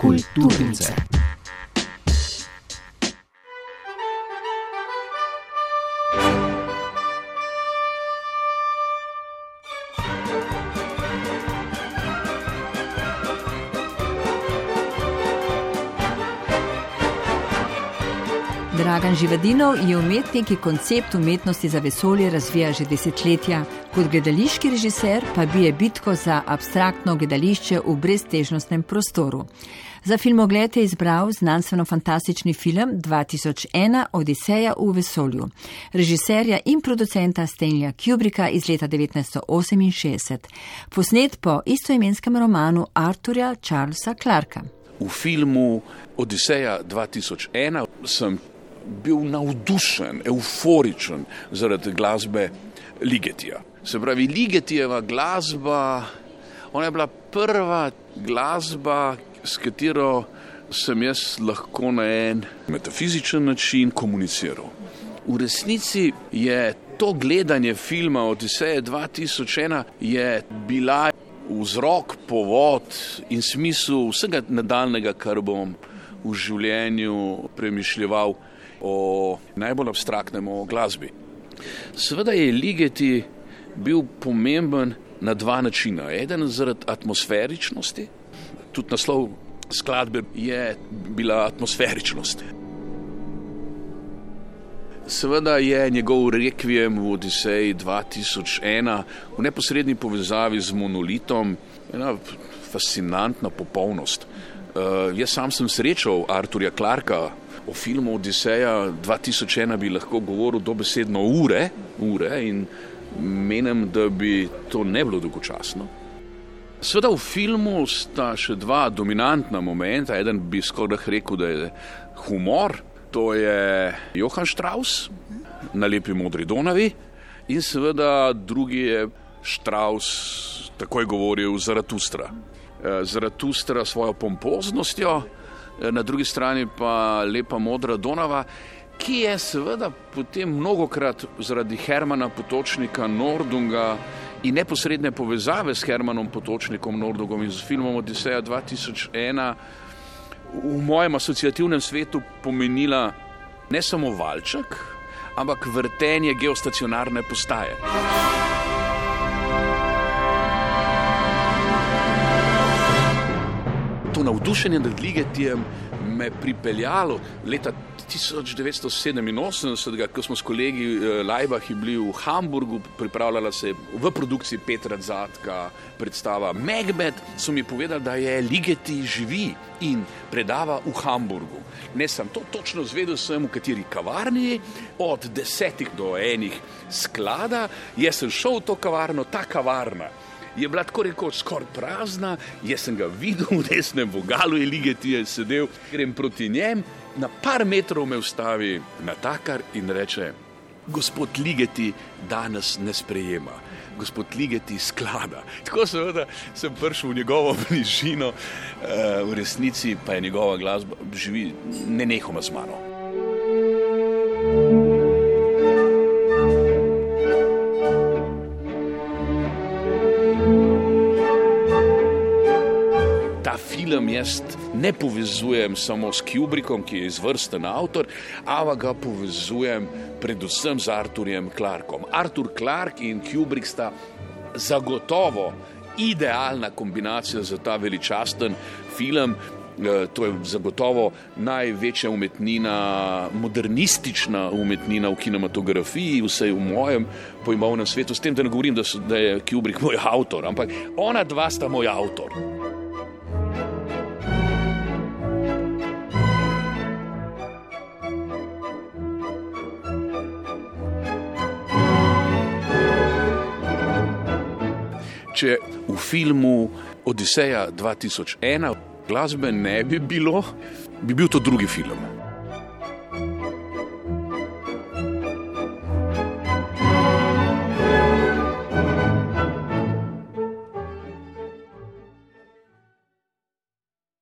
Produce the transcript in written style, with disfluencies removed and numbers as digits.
Kulturnice. Dragan Živadinov je umetnik, ki koncept umetnosti za vesolje razvija že desetletja. Kot gledališki režiser pa bije bitko za abstraktno gledališče v breztežnostnem prostoru. Za filmogled je izbral znanstveno-fantastični film 2001 Odiseja v vesolju, režiserja in producenta Stanleya Kubricka iz leta 1968, posnet po istoimenskem romanu Arthurja Charlesa Clarka. V filmu Odiseja 2001 sem bil navdušen, euforičen zaradi glasbe Ligetija. Se pravi, Ligetijeva glasba, ona je bila prva glasba, s katero sem jaz lahko na en metafizičen način komuniciral. V resnici je to gledanje filma Odiseja 2001 je bila vzrok, povod in smisel vsega nadaljnega, kar bom v življenju premišljeval o najbolj abstraktnem o glasbi. Seveda je Ligeti bil pomemben na dva načina. Eden zaradi atmosferičnosti, tudi naslov skladbe je bila atmosferičnost. Seveda je njegov rekviem v Odiseji 2001 v neposredni povezavi z monolitom ena fascinantna popolnost. Jaz sam sem srečal Arthurja Clarka. O filmu Odiseja 2001 bi lahko govoril dobesedno ure in menim, da bi to ne bilo dolgočasno. Seveda v filmu sta še dva dominantna momenta. Eden bi skoraj rekel, da je humor. To je Johann Strauss na Lepi modri Donavi in seveda drugi je Strauss takoj govoril Zaratustra. Zaratustra svojo pompoznostjo, na drugi strani pa Lepa modra Donava, ki je seveda potem mnogokrat zaradi Hermana Potočnika Nordunga in neposredne povezave s Hermanom Potočnikom Nordungom in z filmom Odiseja 2001 v mojem asociativnem svetu pomenila ne samo valček, ampak vrtenje geostacionarne postaje. To navdušenje nad Ligetijem me pripeljalo leta 1987, ko smo s kolegi Lajbahi bili v Hamburgu, pripravljala se v produkciji Petra Zadka predstava Macbeth, so mi povedali, da je Ligeti živi in predava v Hamburgu. Ne sem to točno zvedel, sem v kateri kavarni, od 10 do 1 sklada, jaz sem šel v to kavarno, ta kavarna je bila tako rekoč skoraj prazna, jaz sem ga videl v desnem vogalu, je Ligetije sedel, grem proti njem, na par metrov me ustavi natakar in reče: gospod Ligeti danes ne sprejema, gospod Ligeti sklada. Tako seveda sem prišel v njegovo bližino, v resnici pa je njegova glasba živi nenehoma z mano. Film jaz ne povezujem samo s Kubrickom, ki je izvrsten avtor, ampak ga povezujem predvsem z Arthurjem Clarkom. Arthur Clark in Kubrick sta zagotovo idealna kombinacija za ta veličasten film. To je zagotovo največja umetnina, modernistična umetnina v kinematografiji, vsaj v mojem pojmovnem svetu. S tem, da ne govorim, da je Kubrick moj avtor, ampak ona dva sta moj avtor. Če v filmu Odiseja 2001 glasbe ne bi bilo, bi bil to drugi film.